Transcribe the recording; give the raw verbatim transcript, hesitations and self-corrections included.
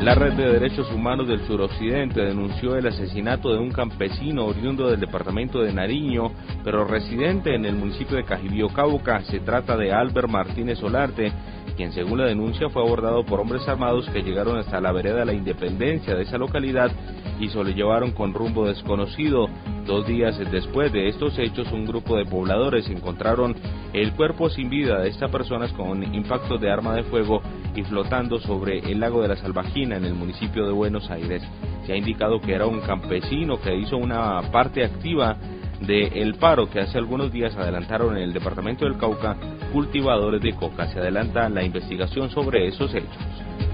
La Red de Derechos Humanos del Suroccidente denunció el asesinato de un campesino oriundo del departamento de Nariño, pero residente en el municipio de Cajibío, Cauca. Se trata de Albert Martínez Solarte, quien según la denuncia fue abordado por hombres armados que llegaron hasta la vereda de la Independencia de esa localidad y se lo llevaron con rumbo desconocido. Dos días después de estos hechos, un grupo de pobladores encontraron el cuerpo sin vida de estas personas con impactos de arma de fuego y flotando sobre el lago de la Salvajina en el municipio de Buenos Aires. Se ha indicado que era un campesino que hizo una parte activa del paro que hace algunos días adelantaron en el departamento del Cauca cultivadores de coca. Se adelanta la investigación sobre esos hechos.